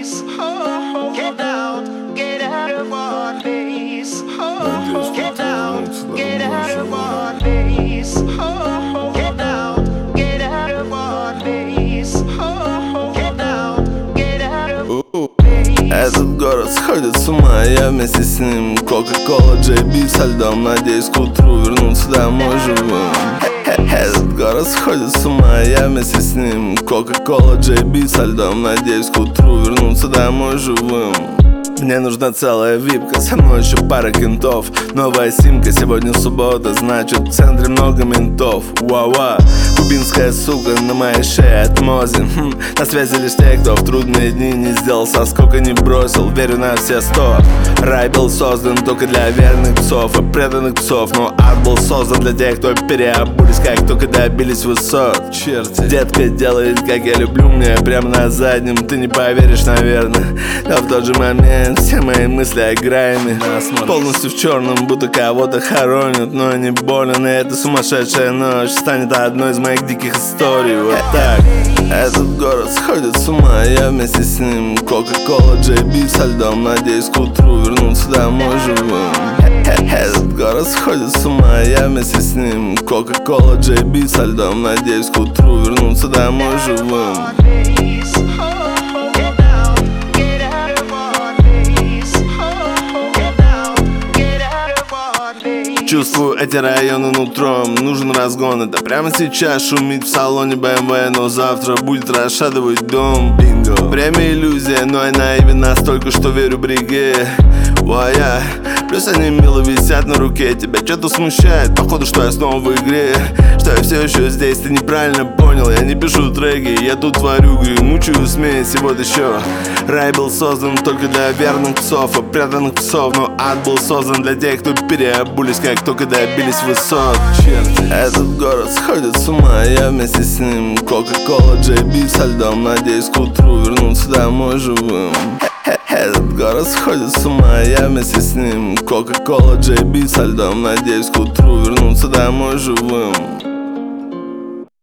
place. Get out of one place. Get out of one place. Get out of one place. Get out of Этот город сходит с ума, я вместе с ним. Кока-кола, JB со льдом. Надеюсь, к утру вернуться домой живым. Этот город сходит с ума, я вместе с ним. Кока-кола, JB со льдом. Надеюсь, к утру вернуться домой живым. Мне нужна целая випка, со мной еще пара кентов. Новая симка, сегодня суббота, значит в центре много ментов. Уа-уа, кубинская сука на моей шее от Мози. На связи лишь те, кто в трудные дни не сделал соскока, не бросил. Верю на все 100. Рай был создан только для верных псов и преданных псов, но ад был создан для тех, кто переобулись, как только добились высот. Черти, детка делает, как я люблю, мне прямо на заднем. Ты не поверишь, наверное, но в тот же момент все мои мысли о грайме. Полностью в черном, будто кого-то хоронят, но не болен, и эта сумасшедшая ночь станет одной из моих диких историй. Вот так. Этот город сходит с ума, я вместе с ним. Кока-кола, JB со льдом. Надеюсь, к утру вернуться домой живым. Этот город сходит с ума, я вместе с ним. Кока-кола, JB со льдом. Надеюсь, к утру вернуться домой живым. Чувствую эти районы нутром, нужен разгон. Это прямо сейчас шумит в салоне BMW, но завтра будет расшатывать дом. Бинго. Время иллюзия, но я наивен настолько, что верю бриге. Уая. Плюс они мило висят на руке. Тебя что-то смущает, походу, что я снова в игре. Что я все еще здесь, ты неправильно понял. Я не пишу треки, я тут творю гремучую смесь. И вот еще. Рай был создан только для верных псов и преданных псов, но ад был создан для тех, кто переобулись, как только добились высот. Этот город сходит с ума, я вместе с ним. Кока-кола, JB со льдом. Надеюсь, к утру вернуться домой живым. Этот город сходит с ума, я вместе с ним. Кока-кола, JB со льдом. Надеюсь, к утру вернуться домой живым.